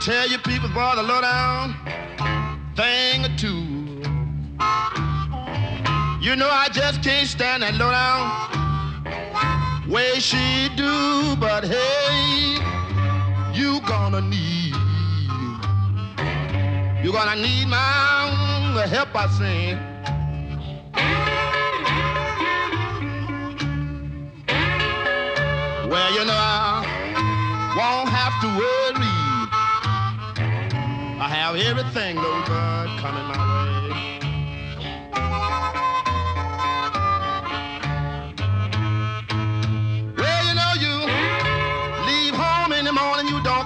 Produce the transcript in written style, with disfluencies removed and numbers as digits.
tell you people about a low down thing or two. You know I just can't stand that low down way she do, but hey, you're gonna need my help, I sing. Well, you know I won't have to worry. I have everything, Lord God, coming my way.